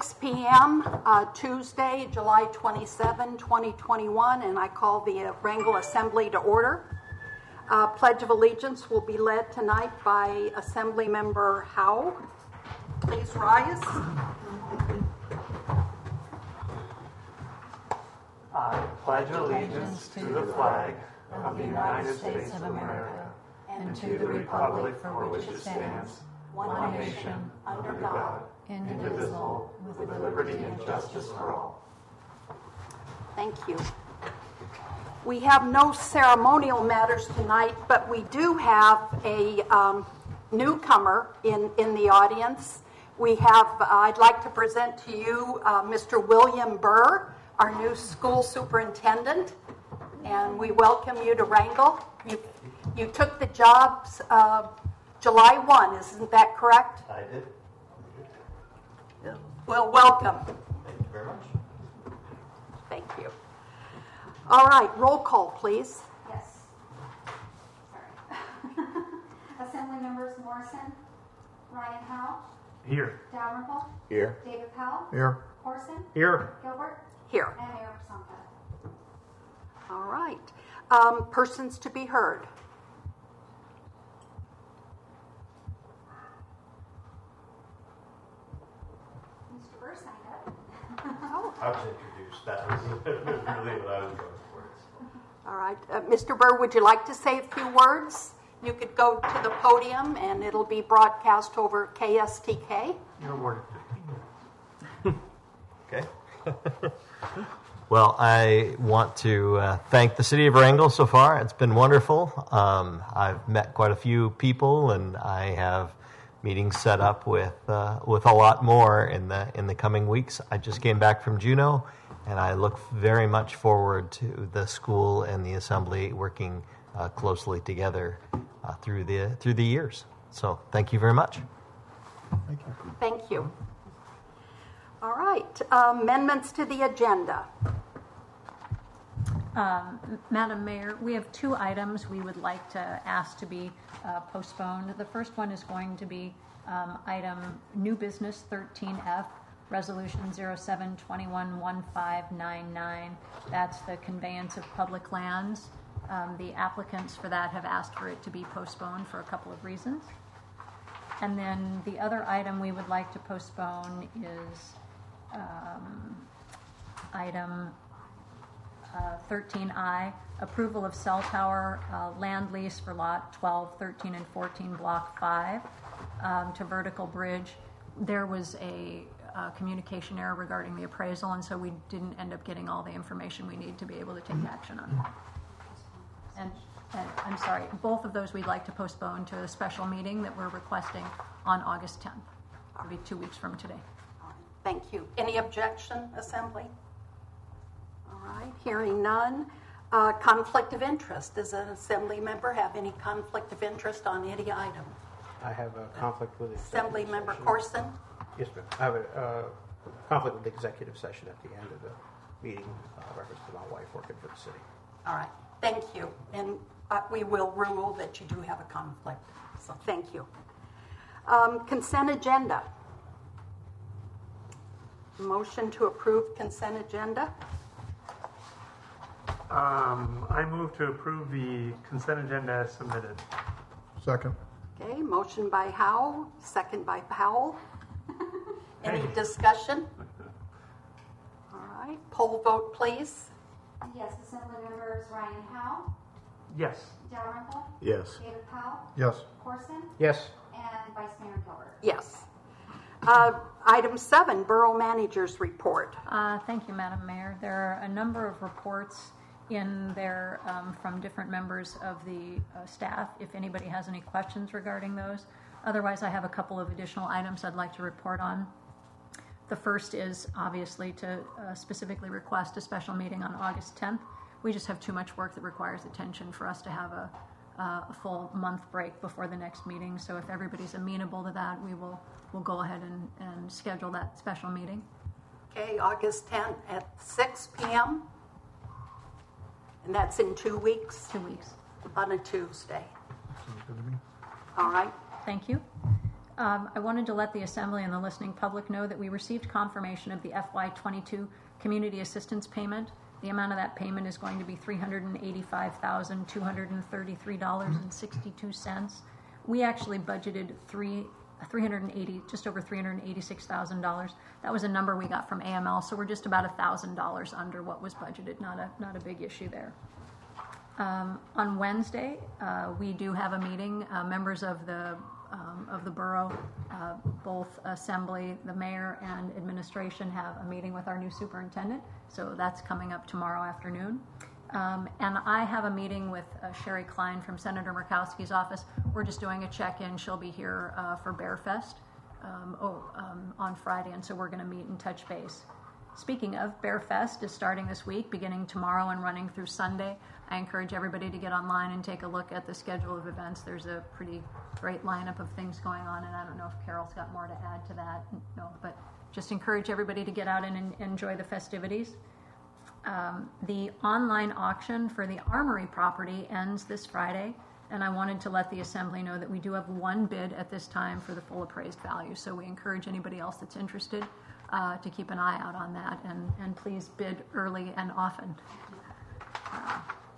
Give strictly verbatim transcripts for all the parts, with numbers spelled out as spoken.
six p.m. Uh, Tuesday, July twenty-seventh, twenty twenty-one, and I call the uh, Wrangell Assembly to order. Uh, Pledge of Allegiance will be led tonight by Assembly Member Howe. Please rise. I pledge allegiance to the flag of the United States of America and to the republic for which it stands, one nation, under God, indivisible, with liberty and justice for all. Thank you. We have no ceremonial matters tonight, but we do have a um, newcomer in, in the audience. We have, uh, I'd like to present to you uh, Mister William Burr, our new school superintendent, and we welcome you to Wrangell. You, you took the job uh, July first, isn't that correct? I did. Well, welcome. Thank you very much. Thank you. All right, roll call, please. Yes. Sorry. Assembly members Morrison, Ryan Howe, Here. Dalrymple, Here. David Powell, Here. Corson, Here. Gilbert, Here. and Mayor Pasonka. All right. Um, persons to be heard. Mister Burr signed up. Oh. I was introduced. That was really what I was going for. All right. Uh, Mister Burr, would you like to say a few words? You could go to the podium, and it'll be broadcast over K S T K. You're awarded. Okay. Well, I want to uh, thank the City of Wrangell so far. It's been wonderful. Um, I've met quite a few people, and I have meetings set up with uh, with a lot more in the in the coming weeks. I just came back from Juneau, and I look very much forward to the school and the assembly working uh, closely together uh, through the through the years. So, thank you very much. Thank you. Thank you. All right. Amendments to the agenda. Um, Madam Mayor, we have two items we would like to ask to be uh, postponed. The first one is going to be um, item new business thirteen F, resolution zero seven two one one five nine nine. That's the conveyance of public lands. Um, the applicants for that have asked for it to be postponed for a couple of reasons. And then the other item we would like to postpone is um, item uh, thirteen I, approval of cell tower uh, land lease for lot twelve, thirteen, and fourteen, block five um, to Vertical Bridge. There was a uh, communication error regarding the appraisal, and so we didn't end up getting all the information we need to be able to take action on that. And, and I'm sorry, both of those we'd like to postpone to a special meeting that we're requesting on August tenth. It'll be two weeks from today. Thank you. Any objection, Assembly? All right. Hearing none. Uh, conflict of interest. Does an Assembly member have any conflict of interest on any item? I have a conflict with Assembly executive member session. Corson? Yes, ma'am. I have a uh, conflict with the executive session at the end of the meeting, uh, reference to my wife working for the city. All right. Thank you. And uh, we will rule that you do have a conflict. So thank you. Um, consent agenda. Motion to approve consent agenda. Um, I move to approve the consent agenda as submitted. Second. Okay, motion by Howe, second by Powell. Any discussion? All right, poll vote, please. Yes, Assembly members Ryan Howe, Yes. Dalrymple, Yes. David Powell, Yes. Corson, Yes. and Vice Mayor Gilbert. Yes. Uh, item seven, Borough Manager's Report. Uh, thank you, Madam Mayor. There are a number of reports in there um, from different members of the uh, staff, if anybody has any questions regarding those. Otherwise, I have a couple of additional items I'd like to report on. The first is obviously to uh, specifically request a special meeting on August tenth. We just have too much work that requires attention for us to have a, uh, a full month break before the next meeting. So if everybody's amenable to that, we will we'll go ahead and, and schedule that special meeting. Okay, August tenth at six p.m. And that's in two weeks Two weeks. on a Tuesday. Sounds good to me. All right. Thank you. Um, I wanted to let the Assembly and the listening public know that we received confirmation of the F Y twenty-two Community Assistance Payment. The amount of that payment is going to be three hundred eighty-five thousand two hundred thirty-three dollars and sixty-two cents. We actually budgeted three, three hundred eighty, just over three hundred eighty-six thousand dollars. That was a number we got from A M L, so we're just about one thousand dollars under what was budgeted. Not a not a big issue there. Um, on Wednesday, uh, we do have a meeting. Uh, members of the um, of the borough, uh, both assembly, the mayor, and administration have a meeting with our new superintendent. So that's coming up tomorrow afternoon. Um, and I have a meeting with uh, Sherry Klein from Senator Murkowski's office. We're just doing a check-in. She'll be here uh, for Bear Fest um, oh, um, on Friday, and so we're going to meet and touch base. Speaking of, Bear Fest is starting this week, beginning tomorrow and running through Sunday. I encourage everybody to get online and take a look at the schedule of events. There's a pretty great lineup of things going on, and I don't know if Carol's got more to add to that. No, but just encourage everybody to get out and, and enjoy the festivities. Um, the online auction for the Armory property ends this Friday, and I wanted to let the Assembly know that we do have one bid at this time for the full appraised value. So we encourage anybody else that's interested uh, to keep an eye out on that, and, and please bid early and often. Uh,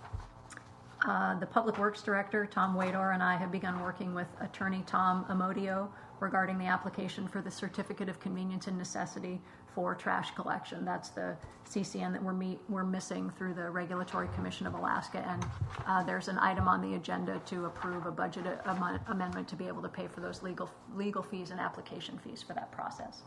Uh, the Public Works Director, Tom Wador, and I have begun working with Attorney Tom Amodio regarding the application for the Certificate of Convenience and Necessity for trash collection. That's the C C N that we're, meet, we're missing through the Regulatory Commission of Alaska, and uh, there's an item on the agenda to approve a budget am- amendment to be able to pay for those legal, legal fees and application fees for that process.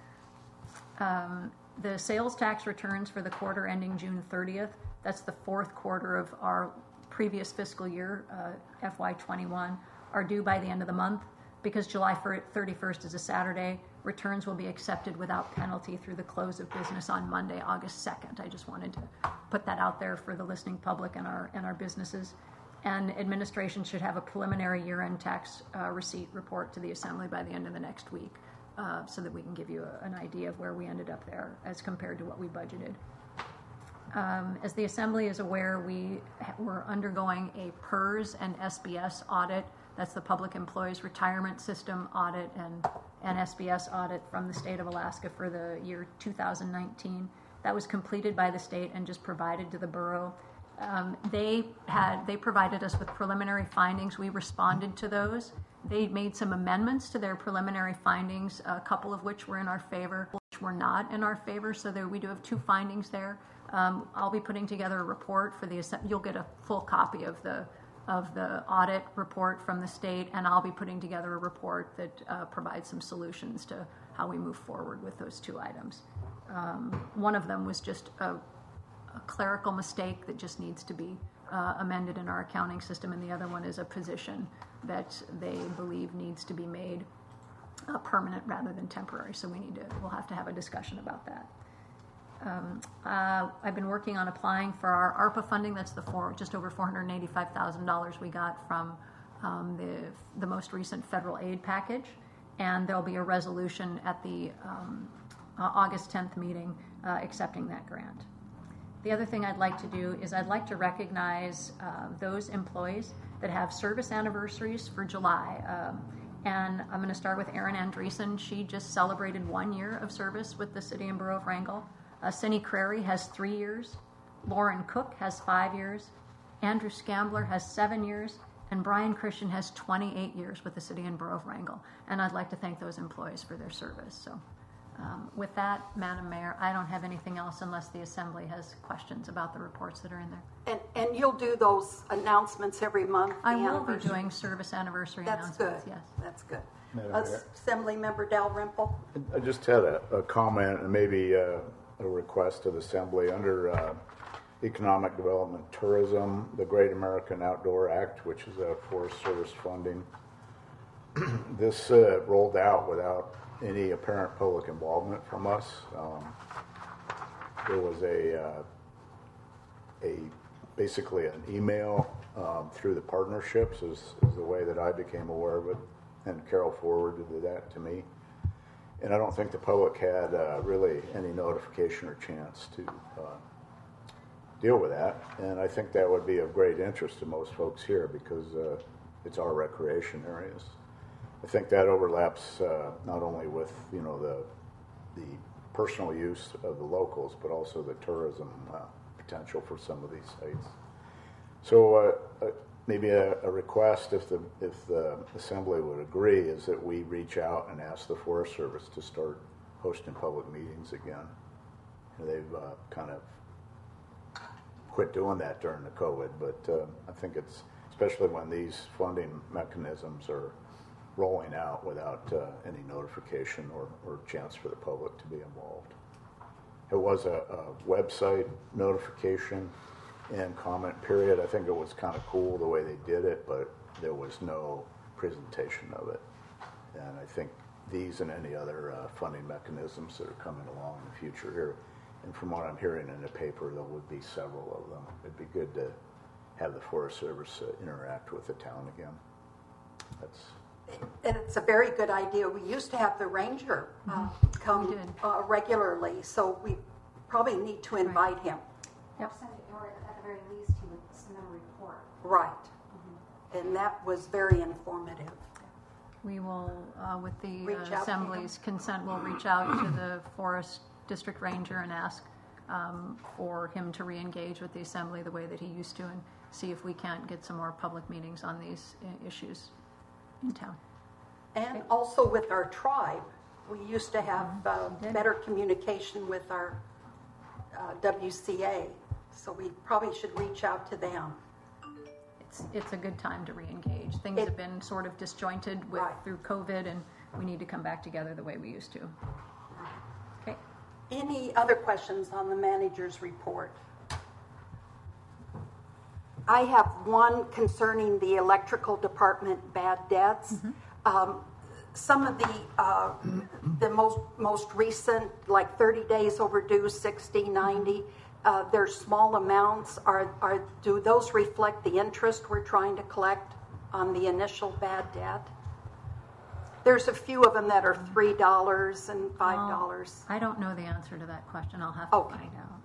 Um, the sales tax returns for the quarter ending June thirtieth, that's the fourth quarter of our previous fiscal year, uh, F Y twenty-one, are due by the end of the month. Because July thirty-first is a Saturday, returns will be accepted without penalty through the close of business on Monday, August second. I just wanted to put that out there for the listening public and our and our businesses. And administration should have a preliminary year-end tax uh, receipt report to the Assembly by the end of the next week, uh, so that we can give you a, an idea of where we ended up there as compared to what we budgeted. Um, as the Assembly is aware, we were undergoing a P E R S and S B S audit. That's the Public Employees Retirement System audit and an S B S audit from the state of Alaska for the year two thousand nineteen. That was completed by the state and just provided to the borough. Um, they had they provided us with preliminary findings. We responded to those. They made some amendments to their preliminary findings, a couple of which were in our favor, which were not in our favor. So there, we do have two findings there. Um, I'll be putting together a report for the, you'll get a full copy of the of the audit report from the state, and I'll be putting together a report that uh, provides some solutions to how we move forward with those two items. Um, one of them was just a, a clerical mistake that just needs to be uh, amended in our accounting system, and the other one is a position that they believe needs to be made uh, permanent rather than temporary. So we need to, we'll have to have a discussion about that. Um, uh, I've been working on applying for our ARPA funding. That's the four, just over four hundred eighty-five thousand dollars we got from um, the the most recent federal aid package, and there'll be a resolution at the um, uh, August tenth meeting uh, accepting that grant. The other thing I'd like to do is I'd like to recognize uh, those employees that have service anniversaries for July. Um, and I'm going to start with Erin Andreessen. She just celebrated one year of service with the City and Borough of Wrangell. Uh, Cindy Crary has three years. Lauren Cook has five years. Andrew Scambler has seven years. And Brian Christian has twenty-eight years with the City and Borough of Wrangell. And I'd like to thank those employees for their service. So um, with that, Madam Mayor, I don't have anything else unless the Assembly has questions about the reports that are in there. And, and you'll do those announcements every month? I the will be anniversary? doing service anniversary That's good. announcements, yes. That's good. Madam Uh, Mayor. Assembly Member Dalrymple. I just had a, a comment and maybe uh, a request to the Assembly. Under uh, Economic Development Tourism, the Great American Outdoor Act, which is a Forest Service funding, this uh, rolled out without any apparent public involvement from us. Um, there was a, uh, a basically an email um, through the partnerships is, is the way that I became aware of it, and Carol forwarded that to me. And I don't think the public had uh, really any notification or chance to uh, deal with that. And I think that would be of great interest to most folks here because uh, it's our recreation areas. I think that overlaps uh, not only with, you know, the the personal use of the locals, but also the tourism uh, potential for some of these sites. So uh, uh, maybe a, a request, if the if the assembly would agree, is that we reach out and ask the Forest Service to start hosting public meetings again. They've uh, kind of quit doing that during the COVID, but uh, I think it's, especially when these funding mechanisms are rolling out without uh, any notification or, or chance for the public to be involved. It was a, a website notification and comment period. I think it was kind of cool the way they did it, but there was no presentation of it. And I think these and any other uh, funding mechanisms that are coming along in the future here, and from what I'm hearing in the paper, there would be several of them. It'd be good to have the Forest Service uh, interact with the town again. That's And it's a very good idea. We used to have the ranger uh, come We did. uh, regularly, so we probably need to invite him. Yep. Send it, or at the very least, he would submit a report. Right. And that was very informative. We will, uh, with the Reach uh, out to Assembly's consent, we'll reach out to the Forest District Ranger and ask um, for him to re-engage with the Assembly the way that he used to, and see if we can't get some more public meetings on these uh, issues in town. And also with our tribe, we used to have uh, did. better communication with our uh, W C A, so we probably should reach out to them. It's, it's a good time to re-engage. Things It- have been sort of disjointed with, Right. through COVID, and we need to come back together the way we used to. Okay. Any other questions on the manager's report? I have one concerning the electrical department bad debts. Um, some of the uh, the most most recent, like thirty days overdue, sixty, ninety, uh, they're small amounts. Are are do those reflect the interest we're trying to collect on the initial bad debt? There's a few of them that are three dollars and five dollars. I don't know the answer to that question. I'll have to Okay. find out.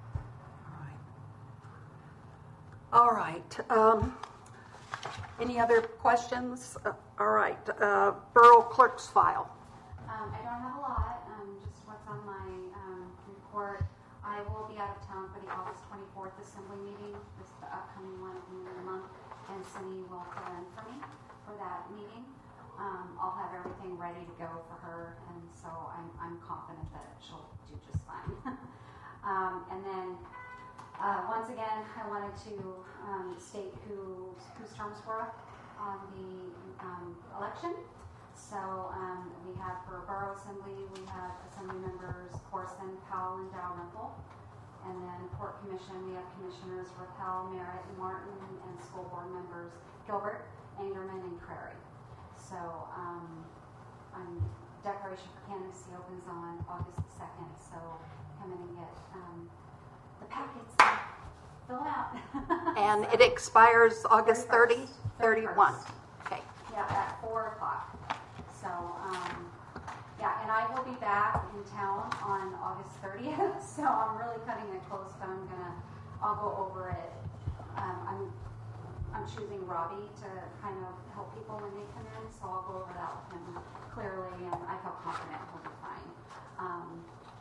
All right. Um, any other questions? Uh, all right. Uh, Borough Clerk's file. Um, I don't have a lot, um, just what's on my, um, report. I will be out of town for the August twenty-fourth Assembly meeting, this is the upcoming one at the end of the month, and Cindy will fill in for me for that meeting. Um, I'll have everything ready to go for her, and so I'm, I'm confident that she'll do just fine. um, and then, Uh, once again, I wanted to um, state who, whose terms were up on the um, election. So um, we have for Borough Assembly, we have Assembly members Corson, Powell, and Dalrymple. And then Port Commission, we have Commissioners Rappel, Merritt, and Martin, and School Board members Gilbert, Angerman, and Crary. So um, um, Declaration for Candidacy opens on August the second, so come in and get um, the packets, fill out. And it expires August thirtieth, thirty-one. Okay. Yeah, at four o'clock. So, um, yeah, and I will be back in town on August thirtieth, so I'm really cutting it close, but I'm gonna, I'll go over it. Um, I'm, I'm choosing Robbie to kind of help people when they come in, so I'll go over that with him clearly, and I feel confident he'll be fine. Um,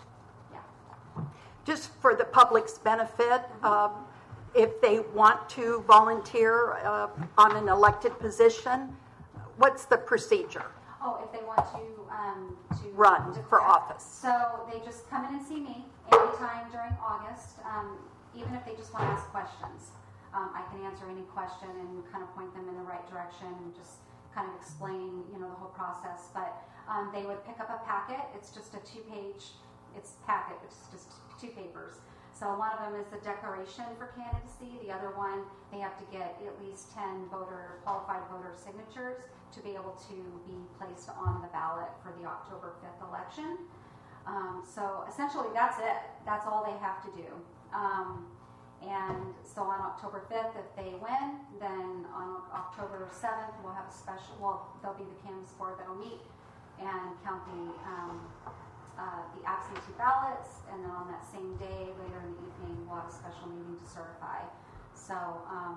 Just for the public's benefit, um, if they want to volunteer uh, on an elected position, what's the procedure? Oh, if they want to, um, to Run for declare. office. So they just come in and see me anytime during August, um, even if they just want to ask questions. Um, I can answer any question and kind of point them in the right direction and just kind of explain, you know, the whole process. But um, they would pick up a packet. It's just a two-page, it's packet, it's just two papers. So one of them is the declaration for candidacy. The other one, they have to get at least ten voter qualified voter signatures to be able to be placed on the ballot for the October fifth election. Um, so essentially that's it. That's all they have to do. Um, and so on October fifth, if they win, then on October seventh, we'll have a special, well, there'll be the canvas board that'll meet and count the um, Uh, the absentee ballots, and then on that same day, later in the evening, we'll have a special meeting to certify. So um,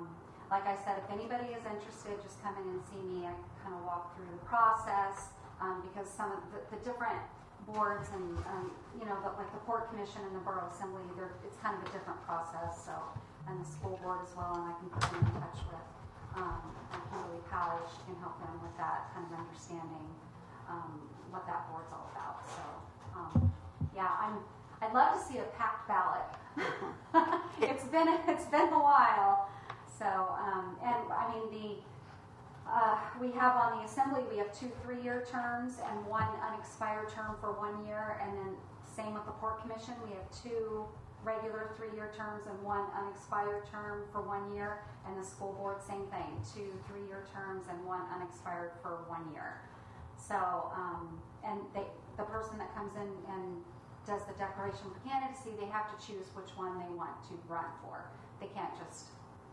like I said, if anybody is interested, just come in and see me. I can kind of walk through the process um, because some of the, the different boards and, um, you know, the, like the Port Commission and the Borough Assembly, it's kind of a different process. So, and the school board as well, and I can put them in touch with um, Kimberly Powell. She can help them with that kind of understanding um, what that board's all about. So, um, yeah, I'm. I'd love to see a packed ballot. it's been it's been a while. So, um, and I mean, the uh, we have on the assembly, we have two three-year terms and one unexpired term for one year, and then same with the Port Commission, we have two regular three-year terms and one unexpired term for one year, and the school board, same thing, two three-year terms and one unexpired for one year. So, um, and they, the person that comes in and does the declaration for candidacy, they have to choose which one they want to run for. They can't just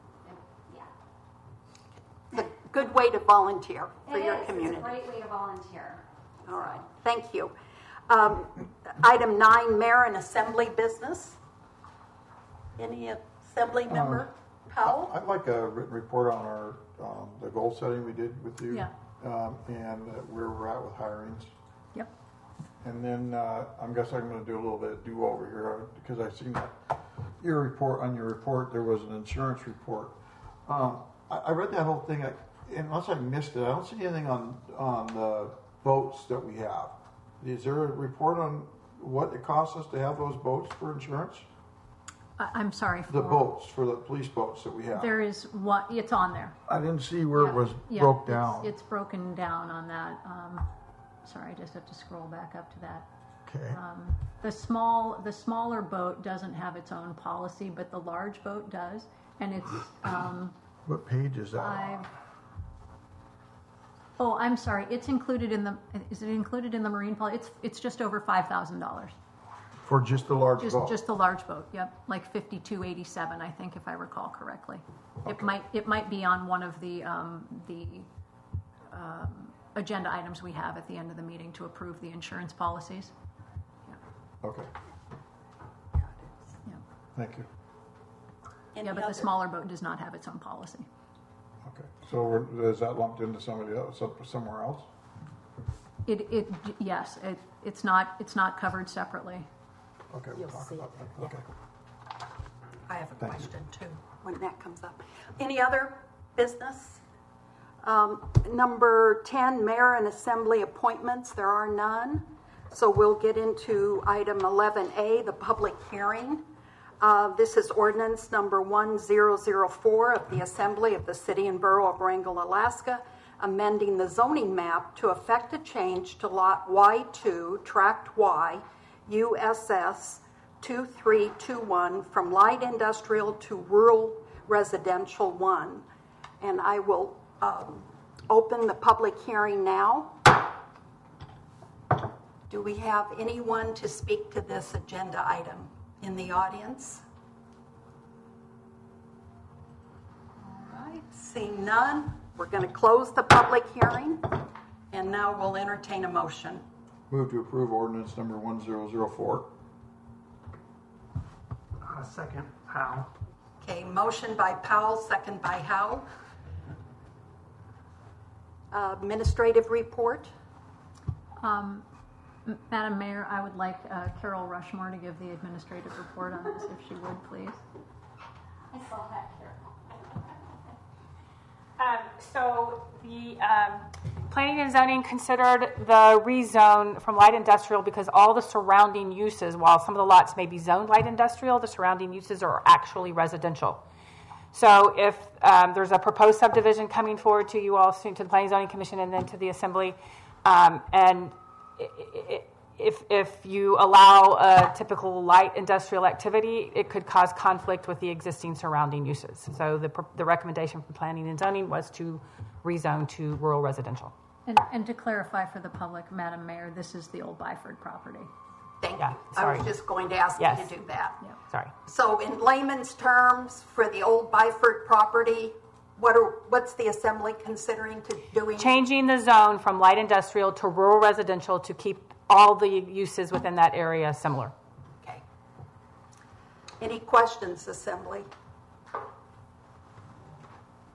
It's a good way to volunteer for It your is. community. It's a great way to volunteer. All right, thank you. Um, item nine, mayor and assembly business. Any assembly member? Powell? I'd like a written report on our, um, the goal setting we did with you. Yeah. Um, and uh, where we're at with hirings. Yep. And then, uh, I'm guessing I'm gonna do a little bit of do-over here, uh, because I've seen that your report, on your report, there was an insurance report. Um, I, I read that whole thing, I, unless I missed it, I don't see anything on, on the boats that we have. Is there a report on what it costs us to have those boats for insurance? I- I'm sorry for. The boats, for the police boats that we have. There is one, it's on there. I didn't see where it was Yeah, broke it's- down. It's broken down on that. Um, sorry, I just have to scroll back up to that. Okay. Um, the small, the smaller boat doesn't have its own policy, but the large boat does, and it's um, What page is that five. on? Oh, I'm sorry. It's included in the. Is it included in the marine policy? It's it's just over five thousand dollars. For just the large Just boat? just the large boat. Yep, like fifty-two eighty-seven, I think, if I recall correctly. It Okay. might it might be on one of the um, the um, agenda items we have at the end of the meeting to approve the insurance policies. Okay, Yeah. thank you. Any Yeah, but other- the smaller boat does not have its own policy. Okay, so we're- is that lumped into somebody else, some- somewhere else? It, it, yes, it, it's not, it's not covered separately. Okay, we'll You'll talk see about it, that, okay. I have a Thank you. question too, when that comes up. Any other business? Um, number ten, mayor and assembly appointments, there are none. So we'll get into item eleven A, the public hearing. Uh, this is ordinance number one zero zero four of the Assembly of the City and Borough of Wrangell, Alaska, amending the zoning map to effect a change to lot Y two, tract Y, U S S two three two one from light industrial to rural residential one. And I will um, open the public hearing now. Do we have anyone to speak to this agenda item in the audience? All right, seeing none, we're going to close the public hearing, and now we'll entertain a motion. Move to approve ordinance number one zero zero four. Uh, second, Powell. Okay, motion by Powell, second by Howe. Uh, administrative report. Um, M- Madam Mayor, I would like uh, Carol Rushmore to give the administrative report on this, if she would, please. I saw that here. Um, so the um, planning and zoning considered the rezone from light industrial because all the surrounding uses, while some of the lots may be zoned light industrial, the surrounding uses are actually residential. So if um, there's a proposed subdivision coming forward to you all soon, to the Planning and Zoning Commission and then to the Assembly, um, and i- i- if if you allow a typical light industrial activity, it could cause conflict with the existing surrounding uses. So the pr- the recommendation from Planning and Zoning was to rezone to rural residential. And, and to clarify for the public, Madam Mayor, this is the old Byford property. Thank Yeah, you. I sorry. was just going to ask Yes. you to do that. Sorry. So in layman's terms, for the old Byford property, what are, what's the assembly considering to doing? Changing the zone from light industrial to rural residential to keep all the uses within that area similar. Okay. Any questions, assembly?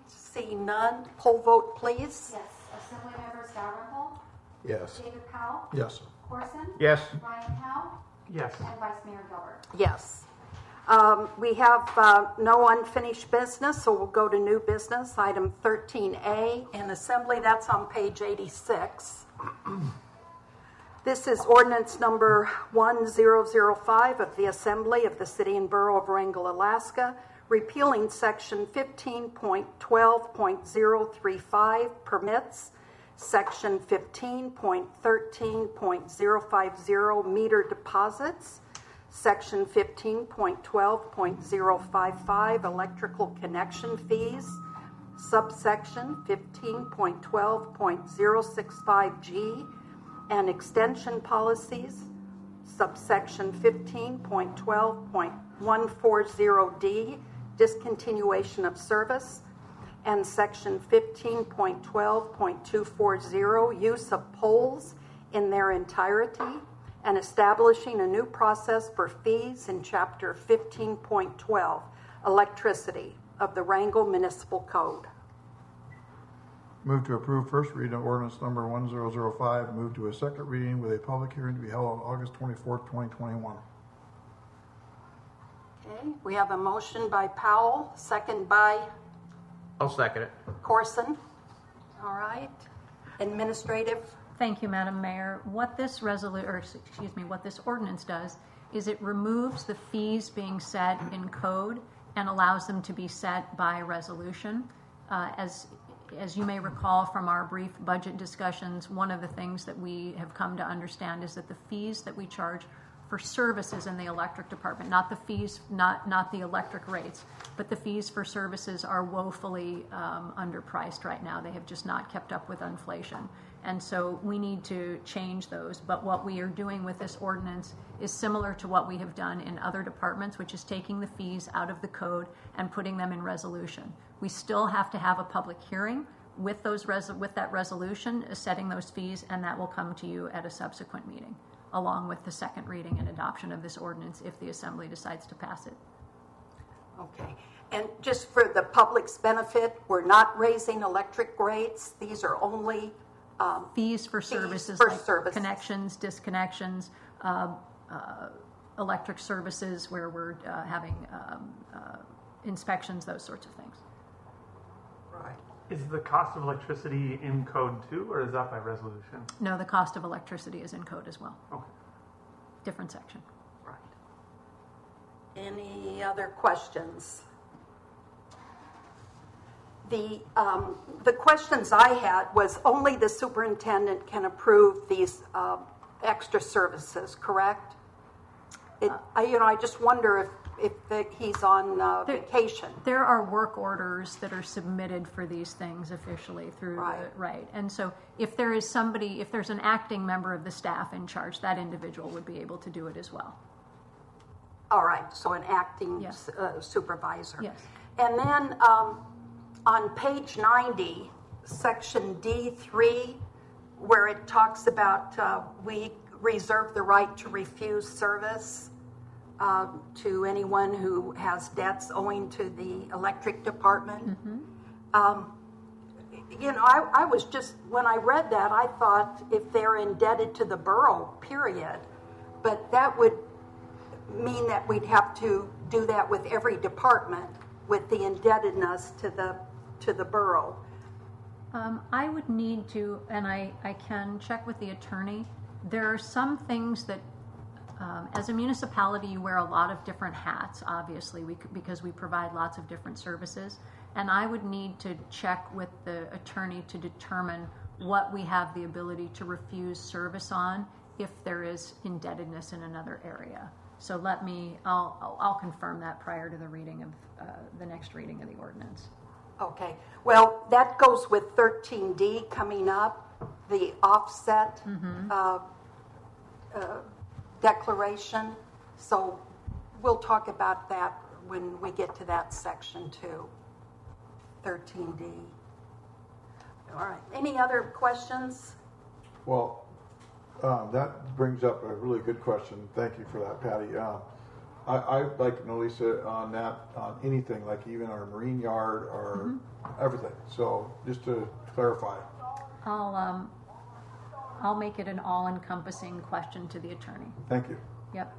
Seeing none, poll vote, please. Yes. Assembly members Dalrymple, Yes. David Powell, Yes. Corson, Yes. Ryan Howe, Yes. and Vice Mayor Gilbert. Yes. Um, We have uh, no unfinished business, so we'll go to new business. Item thirteen A in Assembly, that's on page eighty-six. This is ordinance number one thousand five of the Assembly of the City and Borough of Wrangell, Alaska, repealing section fifteen point twelve point zero three five permits, section fifteen point thirteen point zero five zero meter deposits, section fifteen point twelve point zero five five electrical connection fees, subsection fifteen point twelve point zero six five G, and extension policies, subsection fifteen point twelve point one four zero D, discontinuation of service, and section fifteen point twelve point two four zero, use of poles in their entirety, and establishing a new process for fees in chapter fifteen point twelve, electricity, of the Wrangell Municipal Code. Move to approve first reading of ordinance number one thousand five. Move to a second reading with a public hearing to be held on August twenty-fourth, twenty twenty-one. Okay, we have a motion by Powell, second by I'll second it. Corson. All right. Administrative. Thank you, Madam Mayor. What this resolu- or excuse me, what this ordinance does is it removes the fees being set in code and allows them to be set by resolution. Uh, as as you may recall from our brief budget discussions, one of the things that we have come to understand is that the fees that we charge for services in the electric department, not the fees, not not the electric rates, but the fees for services are woefully um, underpriced right now. They have just not kept up with inflation. And so we need to change those. But what we are doing with this ordinance is similar to what we have done in other departments, which is taking the fees out of the code and putting them in resolution. We still have to have a public hearing with those res- with that resolution, uh, setting those fees, and that will come to you at a subsequent meeting, along with the second reading and adoption of this ordinance if the Assembly decides to pass it. Okay. And just for the public's benefit, we're not raising electric rates. These are only um, Fees for fees services for like services. connections, disconnections, uh, uh, electric services where we're uh, having um, uh, inspections, those sorts of things. Right. Is the cost of electricity in code too, or is that by resolution? No, the cost of electricity is in code as well. Okay. Different section. Right. Any other questions? The, um, the questions I had was only the superintendent can approve these uh, extra services, correct? It, I, you know, I just wonder if, if the, he's on uh, There- vacation. There are work orders that are submitted for these things officially through Right. the, right. And so if there is somebody, if there's an acting member of the staff in charge, that individual would be able to do it as well. All right, so an acting Yes. uh, supervisor. Yes. And then um, on page ninety, section D three, where it talks about uh, we reserve the right to refuse service uh, to anyone who has debts owing to the electric department. Mm-hmm. Um, you know, I, I was just, when I read that, I thought if they're indebted to the borough, period. But that would mean that we'd have to do that with every department, with the indebtedness to the to the borough. Um, I would need to, and I, I can check with the attorney. There are some things that, um, as a municipality, you wear a lot of different hats, obviously, we, c- because we provide lots of different services. And I would need to check with the attorney to determine what we have the ability to refuse service on if there is indebtedness in another area. So let me, I'll, I'll, I'll confirm that prior to the reading of uh, the next reading of the ordinance. Okay. Well, that goes with thirteen D coming up, the offset uh, uh, declaration. So we'll talk about that when we get to that section too. thirteen D. All right. Any other questions? Well, um, that brings up a really good question. Thank you for that, Patty. Uh, I, I'd like to know, Lisa, on that, on anything, like even our marine yard or everything. So just to clarify. I'll, um, I'll make it an all-encompassing question to the attorney. Thank you. Yep.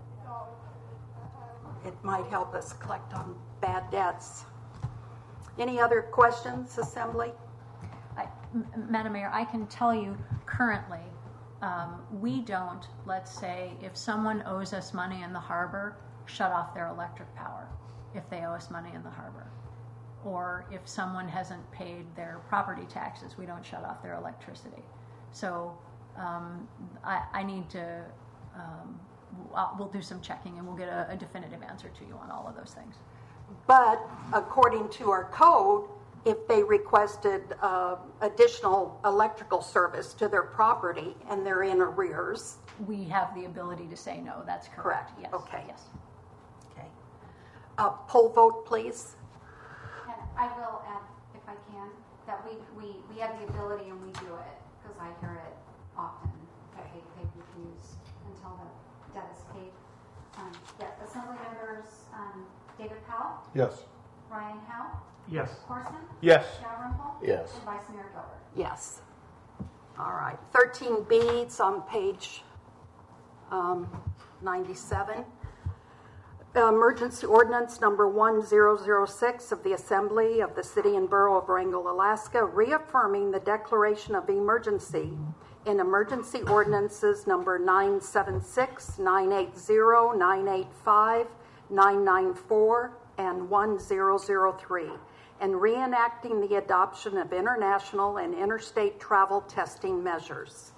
It might help us collect on bad debts. Any other questions, Assembly? I, M- Madam Mayor, I can tell you currently, um, we don't, let's say, if someone owes us money in the harbor, shut off their electric power if they owe us money in the harbor. Or if someone hasn't paid their property taxes, we don't shut off their electricity. So um, I, I need to, um, I'll, we'll do some checking and we'll get a, a definitive answer to you on all of those things. But according to our code, if they requested uh, additional electrical service to their property and they're in arrears. We have the ability to say no, that's correct. Correct. Yes. Okay. Yes. Okay. Uh, poll vote, please. And I will add, if I can, that we, we, we have the ability and we do it, because I hear it often, that they, they refuse until the debt is paid. Um, yes, Assembly members, um, David Powell, Yes. Ryan Howe, Yes. Horstman, Yes. Dalrymple, Yes. and Vice Mayor Gilbert. Yes. All right. thirteen B, it's on page um, ninety-seven. Emergency ordinance number one thousand six of the Assembly of the City and Borough of Wrangell, Alaska, reaffirming the declaration of emergency in emergency ordinances number nine seven six, nine eight zero, nine eight five, nine nine four, and one thousand three, and reenacting the adoption of international and interstate travel testing measures.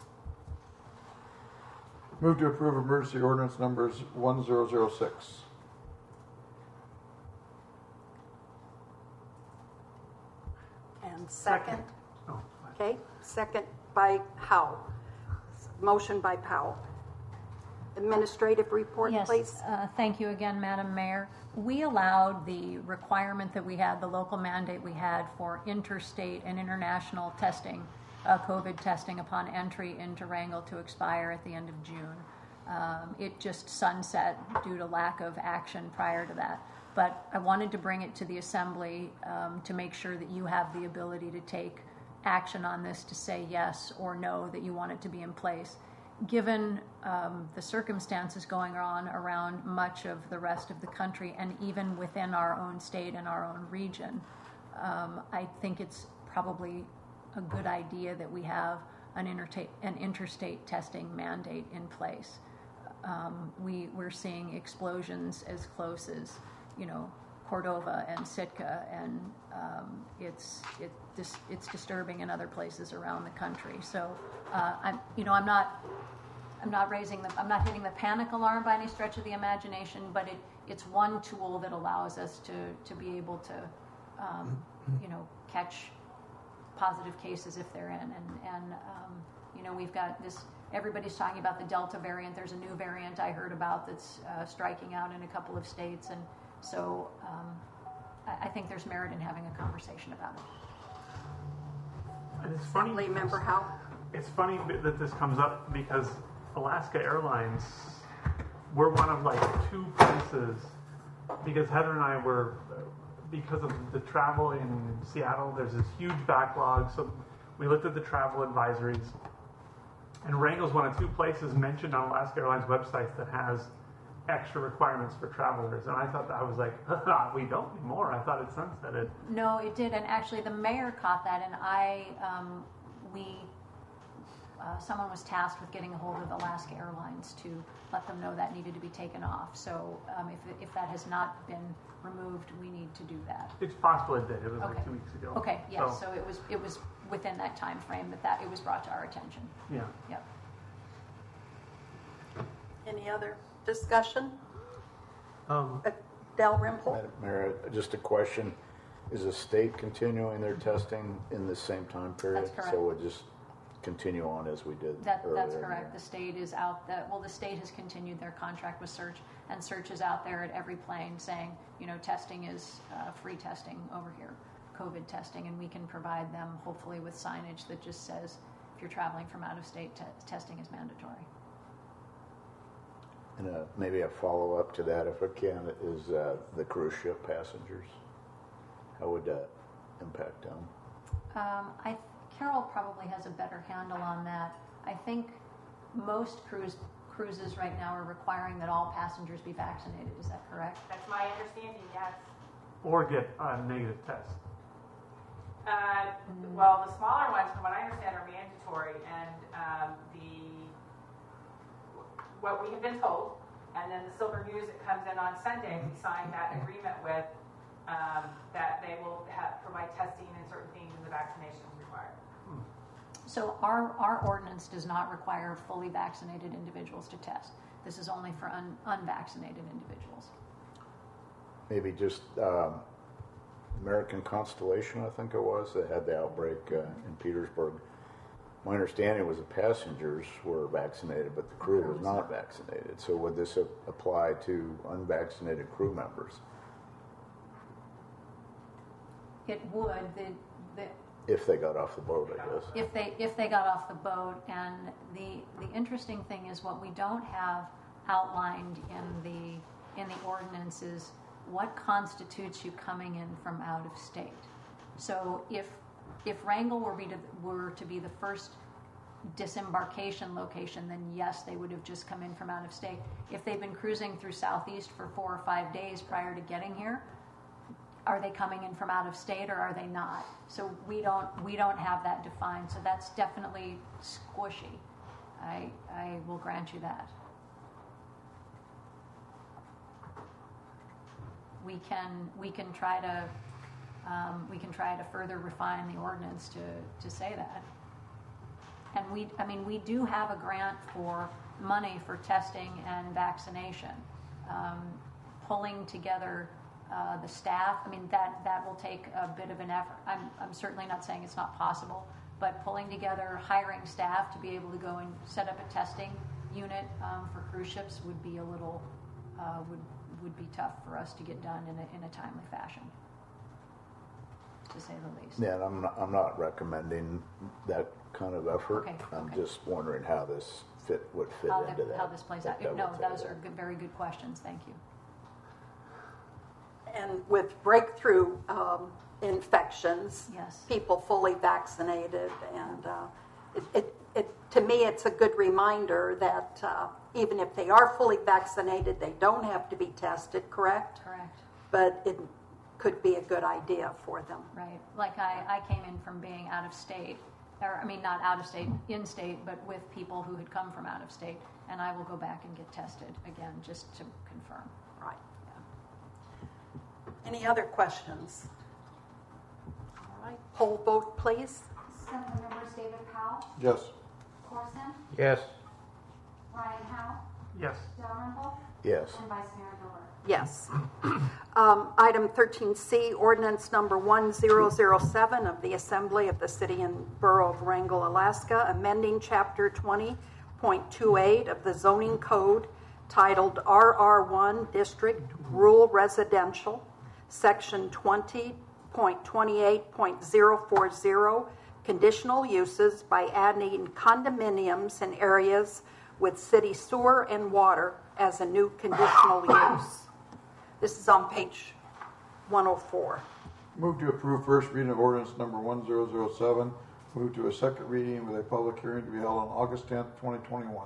Move to approve emergency ordinance numbers one thousand six. And second. Oh, Okay, second by Howe. Motion by Powell. Administrative report, Yes, please. uh, thank you again, Madam Mayor. We allowed the requirement that we had, the local mandate we had for interstate and international testing, uh, COVID testing upon entry into Wrangell to expire at the end of June. Um, it just sunset due to lack of action prior to that. But I wanted to bring it to the Assembly um, to make sure that you have the ability to take action on this, to say yes or no, that you want it to be in place. Given um, the circumstances going on around much of the rest of the country and even within our own state and our own region, um, I think it's probably a good idea that we have an, interta- an interstate testing mandate in place. Um, we, we're seeing explosions as close as, you know, Cordova and Sitka, and um, it's it dis- it's disturbing in other places around the country. So uh, I'm you know I'm not I'm not raising the I'm not hitting the panic alarm by any stretch of the imagination, but it it's one tool that allows us to to be able to um, you know catch positive cases if they're in, and and um, you know we've got this. Everybody's talking about the Delta variant. There's a new variant I heard about that's uh, striking out in a couple of states, and so um, I, I think there's merit in having a conversation about it. And it's funny. Assembly member Howe. It's funny that this comes up because Alaska Airlines, we're one of like two places, because Heather and I were, because of the travel in Seattle, there's this huge backlog. So we looked at the travel advisories, and Wrangell's one of two places mentioned on Alaska Airlines websites that has extra requirements for travelers. And I thought that I was like, we don't anymore. I thought it sunsetted. No, it did, and actually the mayor caught that, and I, um, we, uh, someone was tasked with getting a hold of Alaska Airlines to let them know that needed to be taken off. So um, if, if that has not been removed, we need to do that. It's possible it did. It was Okay. like two weeks ago. Okay, yeah, So, so it was, it was within that time frame that, that it was brought to our attention. yeah. Yep. Any other discussion? Um, Uh, Dalrymple? Madam Mayor, just a question. Is the state continuing their testing in the same time period? That's correct. So we'll just continue on as we did That, earlier? that's in the correct. year? The state is out, that, well, the state has continued their contract with Search, and Search is out there at every plane saying, you know, testing is uh, free testing over here, COVID testing, and we can provide them hopefully with signage that just says, if you're traveling from out of state, te- testing is mandatory. And uh, maybe a follow-up to that, if I can, is uh, the cruise ship passengers. How would that impact them? Um, I, Carol probably has a better handle on that. I think most cruise cruises right now are requiring that all passengers be vaccinated. Is that correct? That's my understanding, yes. Or get a negative test. Uh, well, the smaller ones, from what I understand, are mandatory, and um, the what we have been told, and then the Silver News that comes in on Sunday, we signed that agreement with um, that they will have, provide testing and certain things, and the vaccination is required. So our, our ordinance does not require fully vaccinated individuals to test. This is only for un, unvaccinated individuals. Maybe just um, American Constellation, I think it was, that had the outbreak uh, in Petersburg. My understanding was the passengers were vaccinated, but the crew was not vaccinated. So would this a- apply to unvaccinated crew members? It would. The, the, If they got off the boat, I guess. if they if they got off the boat. And the the interesting thing is what we don't have outlined in the in the ordinance is what constitutes you coming in from out of state. So if if Wrangell were be to, were to be the first disembarkation location, then yes, they would have just come in from out of state. If they've been cruising through Southeast for four or five days prior to getting here, are they coming in from out of state or are they not? So we don't we don't have that defined. So that's definitely squishy. I I will grant you that. We can we can try to um, we can try to further refine the ordinance to to say that. And we I mean we do have a grant for money for testing and vaccination, um, pulling together. Uh, the staff, I mean, that, that will take a bit of an effort. I'm, I'm certainly not saying it's not possible, but pulling together, hiring staff to be able to go and set up a testing unit um, for cruise ships would be a little, uh, would would be tough for us to get done in a, in a timely fashion, to say the least. Yeah, and I'm not, I'm not recommending that kind of effort. Okay, I'm okay. just wondering how this fit would fit How, into the, that. how this plays out. That No, would fit those in. are good, very good questions. Thank you. And with breakthrough um, infections, Yes. people fully vaccinated, and uh, it, it, it, to me, it's a good reminder that uh, even if they are fully vaccinated, they don't have to be tested, correct? Correct. But it could be a good idea for them. Right. Like I, I came in from being out of state, or I mean, not out of state, in state, but with people who had come from out of state, and I will go back and get tested again just to confirm. Right. Any other questions? All right, poll vote, please. Assembly members David Powell, Yes. Corson, Yes. Ryan Howe, Yes. Dalrymple, Yes. and Vice Mayor Gilbert. Yes. Um, item thirteen C, ordinance number one zero zero seven of the Assembly of the City and Borough of Wrangell, Alaska, amending Chapter twenty point two eight of the Zoning Code titled R R one District Rural Residential, Section twenty point twenty-eight point zero four zero, conditional uses by adding condominiums in areas with city sewer and water as a new conditional use. This is on page one oh four. Move to approve first reading of ordinance number one zero zero seven. Move to a second reading with a public hearing to be held on August tenth, twenty twenty-one.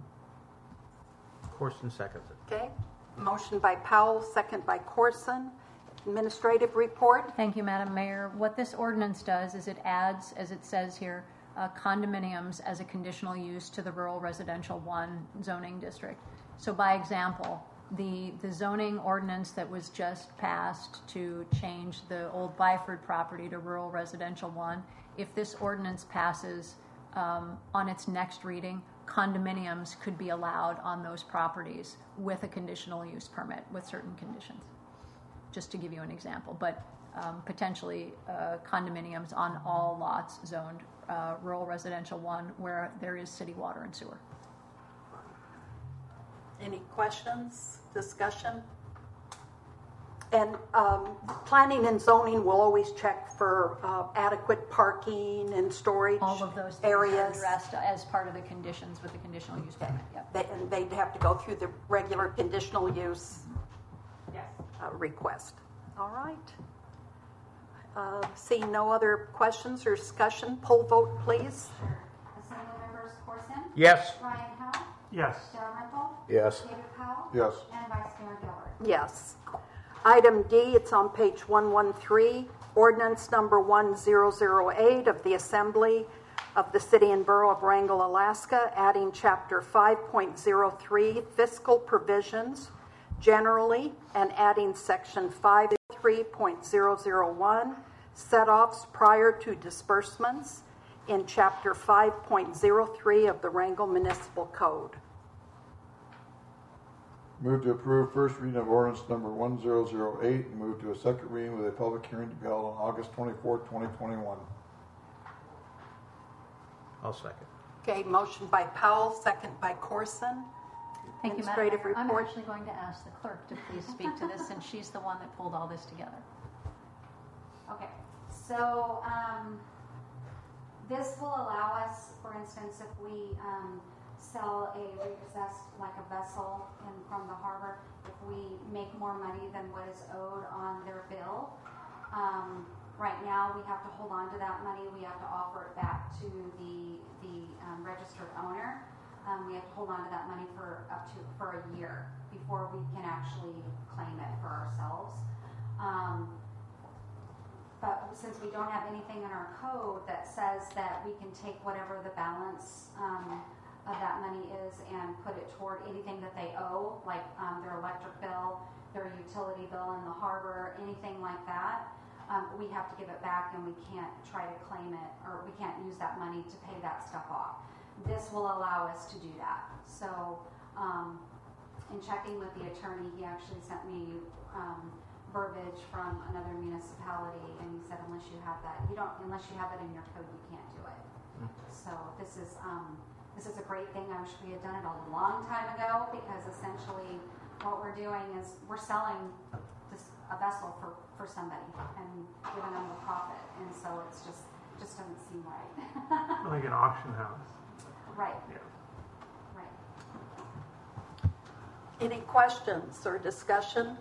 Corson seconds it. Okay, motion by Powell, second by Corson. Administrative report. Thank you, Madam Mayor. What this ordinance does is it adds, as it says here, uh, condominiums as a conditional use to the rural residential one zoning district. So by example, the, the zoning ordinance that was just passed to change the old Byford property to rural residential one, if this ordinance passes um, on its next reading, condominiums could be allowed on those properties with a conditional use permit with certain conditions. Just to give you an example, but um, potentially uh, condominiums on all lots zoned uh, rural residential one where there is city water and sewer. Any questions, discussion? And um, planning and zoning will always check for uh, adequate parking and storage All of those things are areas. addressed as part of the conditions with the conditional use permit, yep. They- And they'd have to go through the regular conditional use Yes. uh, request. All right. Uh, Seeing no other questions or discussion, poll vote, please. Assemblymembers Corson? Yes. Ryan Howe? Yes. Dalrymple? Yes. David Powell? Yes. And Vice Mayor Gilbert? Yes. Item D, it's on page one one three, ordinance number one zero zero eight of the Assembly of the City and Borough of Wrangell, Alaska, adding chapter five point oh three fiscal provisions generally and adding section five oh three point oh oh one set-offs prior to disbursements in chapter five point oh three of the Wrangell Municipal Code. Move to approve first reading of ordinance number one zero zero eight and move to a second reading with a public hearing to be held on August twenty-fourth, twenty twenty-one. I'll second. Okay, motion by Powell, second by Corson. Thank you, Madam Administrative Mayor. I'm report. actually going to ask the clerk to please speak to this, since she's the one that pulled all this together. Okay, so, um, this will allow us, for instance, if we, um, sell a repossessed, like a vessel in, from the harbor, if we make more money than what is owed on their bill, um, right now, we have to hold on to that money, we have to offer it back to the, the, um, registered owner. Um, we have to hold on to that money for up to, for a year before we can actually claim it for ourselves. Um, But since we don't have anything in our code that says that we can take whatever the balance um, of that money is and put it toward anything that they owe, like um, their electric bill, their utility bill in the harbor, anything like that, um, we have to give it back and we can't try to claim it, or we can't use that money to pay that stuff off. This will allow us to do that. So um, in checking with the attorney, he actually sent me um, verbiage from another municipality, and he said unless you have that, you don't, unless you have it in your code, you can't do it. So this is um, this is a great thing. I wish we had done it a long time ago, because essentially what we're doing is we're selling this, a vessel for, for somebody and giving them a profit, and so it's just just doesn't seem right. Like an auction house. Right. Yeah. Right. Any questions or discussion?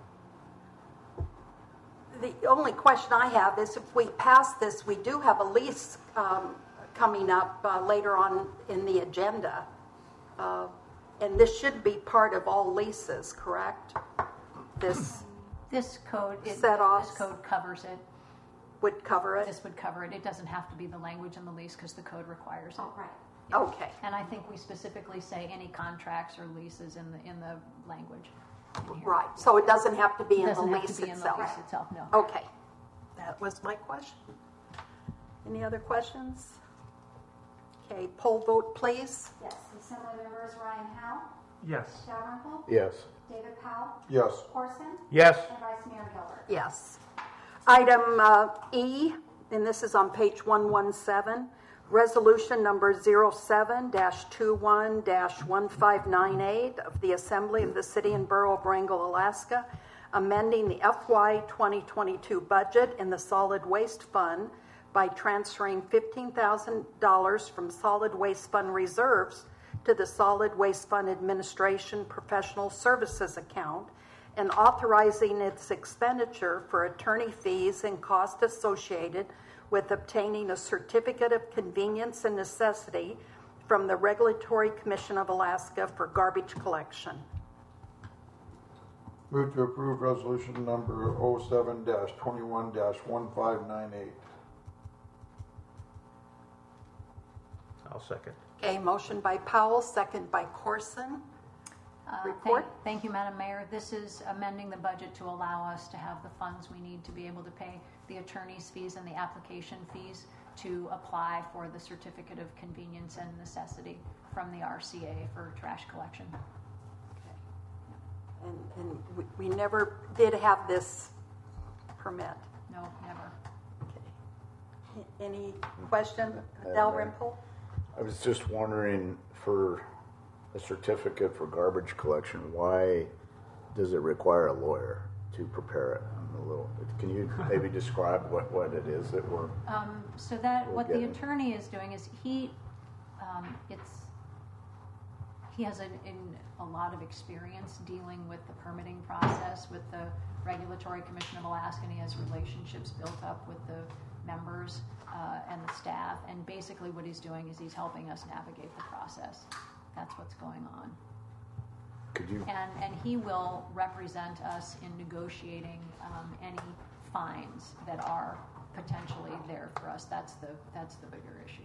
The only question I have is, if we pass this, we do have a lease um, coming up uh, later on in the agenda. Uh, and this should be part of all leases, correct? This This code, it, Set offs. this code covers it. would cover it? This would cover it. It doesn't have to be the language in the lease, because the code requires it. Oh, right. Okay. And I think we specifically say any contracts or leases in the in the language. in here. Right. So it doesn't have to be in It doesn't the have lease to be in the itself? lease itself, no. Okay. That was my question. Any other questions? Okay, poll vote, please. Yes. Assembly members Ryan Howe, Yes. Dalrymple, Yes. David Powell, Yes. Corson, Yes. and Vice Mayor Gilbert. Yes. Item uh, E, and this is on page one seventeen, resolution number zero seven dash twenty-one dash fifteen ninety-eight of the Assembly of the City and Borough of Wrangell, Alaska, amending the F Y twenty twenty-two budget in the Solid Waste Fund by transferring fifteen thousand dollars from Solid Waste Fund reserves to the Solid Waste Fund Administration Professional Services account, and authorizing its expenditure for attorney fees and costs associated with obtaining a certificate of convenience and necessity from the Regulatory Commission of Alaska for garbage collection. Move to approve resolution number oh seven dash twenty-one dash fifteen ninety-eight. I'll second. Okay, motion by Powell, second by Corson. Uh, Report. Thank, thank you, Madam Mayor. This is amending the budget to allow us to have the funds we need to be able to pay the attorney's fees and the application fees to apply for the certificate of convenience and necessity from the R C A for trash collection. And, and we, we never did have this permit. No, never. Okay. Any question, Madam Dalrymple? I was just wondering, for a certificate for garbage collection, why does it require a lawyer? to prepare it? I'm a little, can you maybe describe what, what it is that we're, Um, so that, We'll what get the it. attorney is doing is he, um, it's, he has an, in a lot of experience dealing with the permitting process with the Regulatory Commission of Alaska, and he has relationships built up with the members uh, and the staff. And basically what he's doing is he's helping us navigate the process. That's what's going on. could you, And, and he will represent us in negotiating um, any fines that are potentially there for us. That's the, that's the bigger issue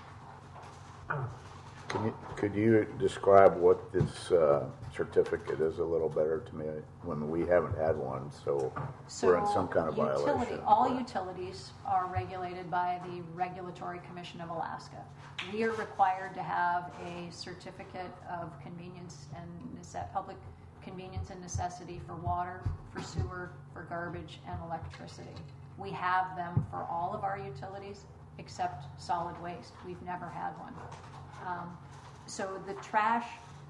there. can you, could you describe what this uh, certificate is a little better to me? When we haven't had one, so we're in some kind of utility, violation. all utilities are regulated by the Regulatory Commission of Alaska. We are required to have a certificate of convenience and nece- public convenience and necessity for water, for sewer, for garbage, and electricity. We have them for all of our utilities except solid waste. We've never had one. Um, so the trash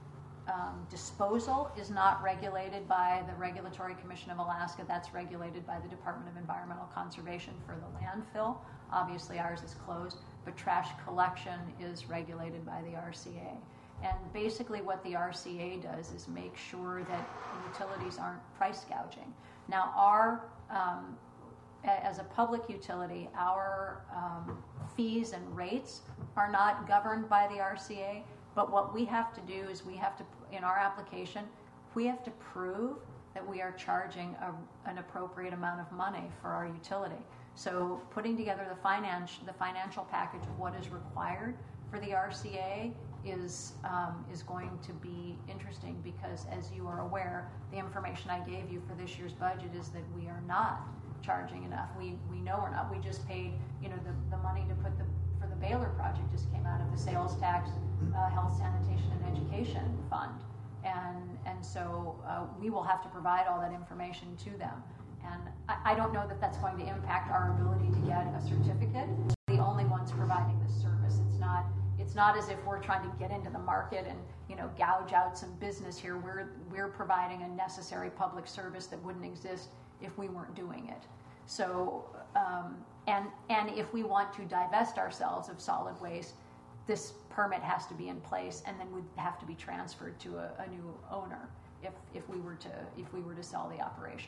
um, disposal is not regulated by the Regulatory Commission of Alaska. That's regulated by the Department of Environmental Conservation for the landfill. Obviously ours is closed, but trash collection is regulated by the R C A. And basically what the R C A does is make sure that utilities aren't price gouging. Now our, um, a- as a public utility, our um, fees and rates are not governed by the R C A, but what we have to do is we have to, in our application, we have to prove that we are charging a, an appropriate amount of money for our utility. So putting together the finance, the financial package of what is required for the R C A is um, is going to be interesting because, as you are aware, the information I gave you for this year's budget is that we are not charging enough. We we know we're not. We just paid, you know, the, the money to put the for the Baylor project just came out of the sales tax, uh, health, sanitation, and education fund, and and so uh, we will have to provide all that information to them. And I, I don't know that that's going to impact our ability to get a certificate. We're the only ones providing this service. It's not. It's not as if we're trying to get into the market and, you know, gouge out some business here. We're we're providing a necessary public service that wouldn't exist if we weren't doing it. So, um, and and if we want to divest ourselves of solid waste, this permit has to be in place, and then would have to be transferred to a, a new owner if if we were to if we were to sell the operation.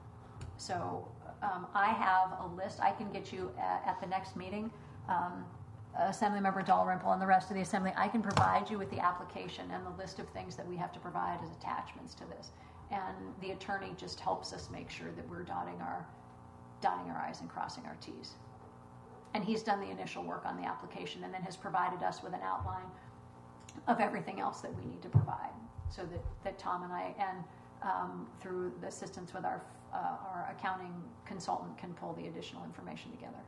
So um, I have a list. I can get you at, at the next meeting. Um, Assemblymember Dalrymple and the rest of the Assembly, I can provide you with the application and the list of things that we have to provide as attachments to this. And the attorney just helps us make sure that we're dotting our, dotting our I's and crossing our T's. And he's done the initial work on the application and then has provided us with an outline of everything else that we need to provide so that, that Tom and I, and um, through the assistance with our, uh, our accounting consultant, can pull the additional information together.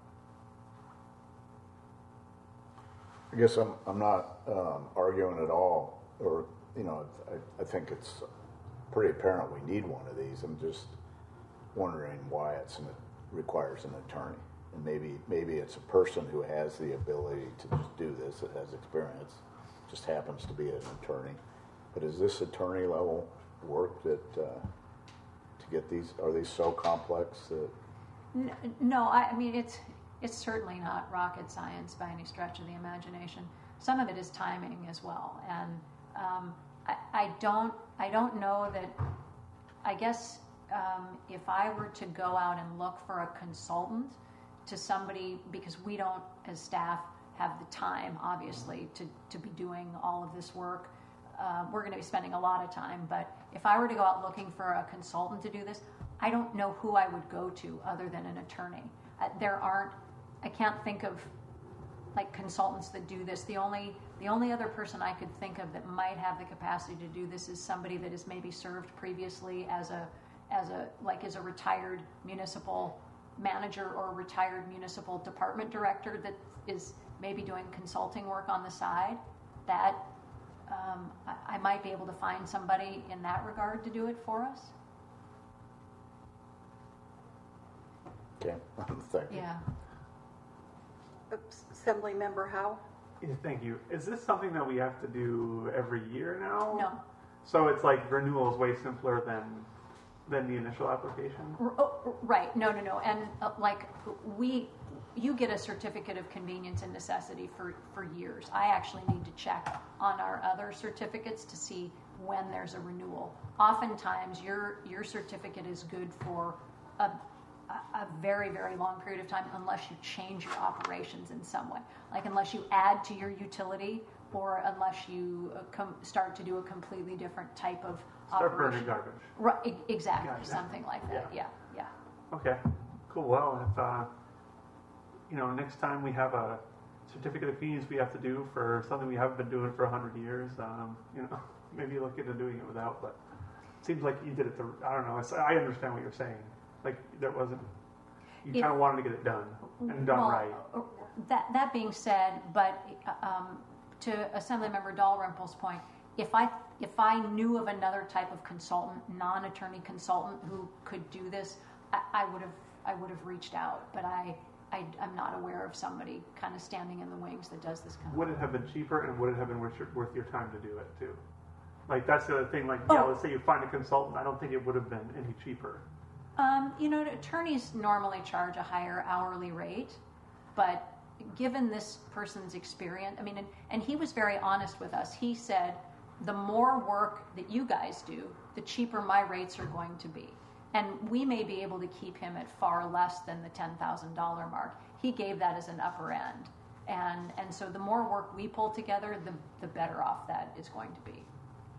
I guess I'm, I'm not um, arguing at all, or, you know, I, I think it's pretty apparent we need one of these. I'm just wondering why it's an, requires an attorney. And maybe maybe it's a person who has the ability to just do this, that has experience, just happens to be an attorney. But is this attorney level work that, uh, to get these, are these so complex that? No, I, I mean, it's, it's certainly not rocket science by any stretch of the imagination. Some of it is timing as well. And um, I, I don't I don't know that, I guess um, if I were to go out and look for a consultant to somebody, because we don't, as staff, have the time, obviously, to, to be doing all of this work. Uh, we're going to be spending a lot of time. But if I were to go out looking for a consultant to do this, I don't know who I would go to other than an attorney. Uh, there aren't, I can't think of like consultants that do this. The only the only other person I could think of that might have the capacity to do this is somebody that has maybe served previously as a as a like as a retired municipal manager or retired municipal department director that is maybe doing consulting work on the side. That um, I, I might be able to find somebody in that regard to do it for us. Okay, thank you. Yeah. Assembly Member Howe? Yeah, thank you. Is this something that we have to do every year now? No. So it's like renewal is way simpler than than the initial application? R- oh, right, no, no, no, and uh, like, we, you get a certificate of convenience and necessity for, for years. I actually need to check on our other certificates to see when there's a renewal. Oftentimes, your, your certificate is good for a, a, a very, very long period of time unless you change your operations in some way. Like unless you add to your utility or unless you uh, com- start to do a completely different type of Start operation. burning garbage. Right, e- exactly, Gotcha. something like that, yeah, yeah. Okay, cool. Well, if, uh, you know, next time we have a certificate of convenience we have to do for something we haven't been doing for a hundred years, um, you know, maybe look into doing it without, but it seems like you did it the, I don't know, it's, I understand what you're saying. Like, there wasn't, you If- kind of wanted to get it done and done Well, right. uh, That, that being said, but um, to Assemblymember Dalrymple's point, if I, if I knew of another type of consultant, non-attorney consultant who could do this, I, I would have, I would have reached out, but I, I, I'm not aware of somebody kind of standing in the wings that does this kind of Would it have been cheaper and would it have been worth your, worth your time to do it too? Like, that's the other thing, like, yeah, Oh. let's say you find a consultant, I don't think it would have been any cheaper. Um, you know, attorneys normally charge a higher hourly rate, but given this person's experience, I mean, and, and he was very honest with us. He said, the more work that you guys do, the cheaper my rates are going to be. And we may be able to keep him at far less than the ten thousand dollars mark. He gave that as an upper end. And, and so the more work we pull together, the, the better off that is going to be.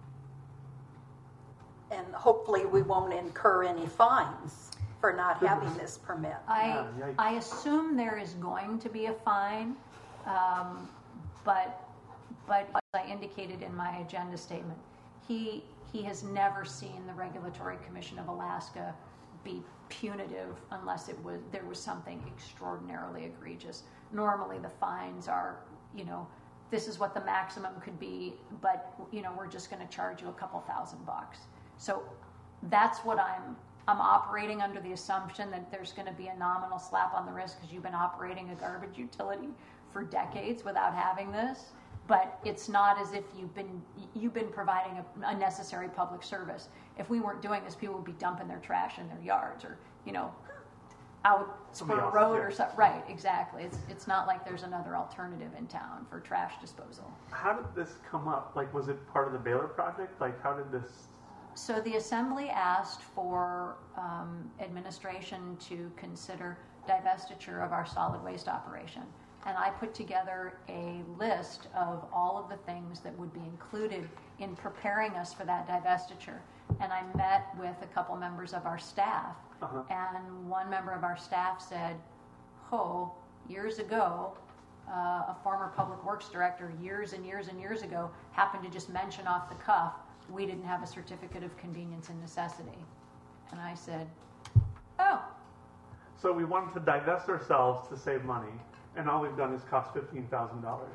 And hopefully we won't incur any fines for not having this permit. I, Yeah, yikes. I assume there is going to be a fine, um, but, but as I indicated in my agenda statement, he, he has never seen the Regulatory Commission of Alaska be punitive unless it was, there was something extraordinarily egregious. Normally the fines are, you know, this is what the maximum could be, but, you know, we're just going to charge you a couple thousand bucks. So that's what I'm, I'm operating under the assumption that there's going to be a nominal slap on the wrist because you've been operating a garbage utility for decades without having this. But it's not as if you've been you've been providing a, a necessary public service. If we weren't doing this, people would be dumping their trash in their yards or, you know, out Somebody Spur else, Road yeah. or something. Right, exactly. It's it's not like there's another alternative in town for trash disposal. How did this come up? Like, was it part of the Baylor project? Like, how did this? So the Assembly asked for um, administration to consider divestiture of our solid waste operation. And I put together a list of all of the things that would be included in preparing us for that divestiture. And I met with a couple members of our staff. Uh-huh. And one member of our staff said, oh, years ago, uh, a former public works director years and years and years ago happened to just mention off the cuff, we didn't have a certificate of convenience and necessity. And I said, oh. So we wanted to divest ourselves to save money, and all we've done is cost fifteen thousand dollars.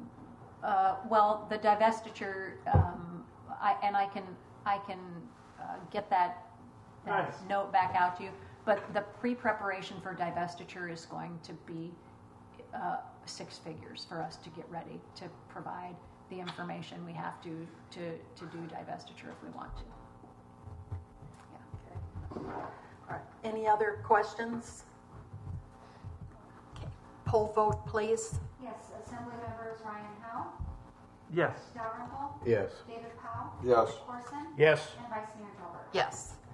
Uh, well, the divestiture, um, I, and I can, I can uh, get that, that Nice. note back out to you. But the pre-preparation for divestiture is going to be uh, six figures for us to get ready to provide the information we have to to, to do divestiture if we want to. Yeah. Okay. All right. Any other questions? Okay. Poll vote, please. Yes, Assembly members Ryan Howe, Yes. Dalrymple, Yes. David Powell, Yes. Corson, Yes. and Vice Mayor Gilbert. Yes.